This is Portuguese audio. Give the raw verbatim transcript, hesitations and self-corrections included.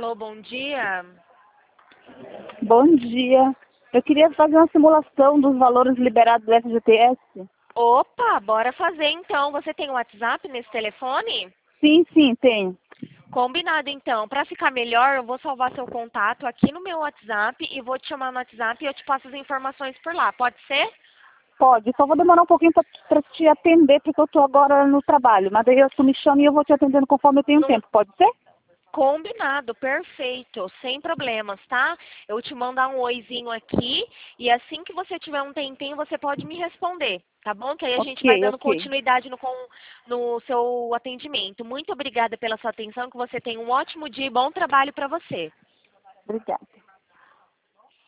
Alô, bom dia. Bom dia. Eu queria fazer uma simulação dos valores liberados do F G T S. Opa, bora fazer então. Você tem o WhatsApp nesse telefone? Sim, sim, tenho. Combinado então. Para ficar melhor, eu vou salvar seu contato aqui no meu WhatsApp e vou te chamar no WhatsApp e eu te passo as informações por lá. Pode ser? Pode, só vou demorar um pouquinho para te atender, porque eu estou agora no trabalho. Mas daí eu tu me chama e eu vou te atendendo conforme eu tenho Não- tempo, pode ser? Combinado, perfeito, sem problemas, tá? Eu te mandar um oizinho aqui e assim que você tiver um tempinho, você pode me responder, tá bom? Que aí a gente Ok, vai dando ok. continuidade no, com- no seu atendimento. Muito obrigada pela sua atenção, que você tenha um ótimo dia e bom trabalho para você. Obrigada.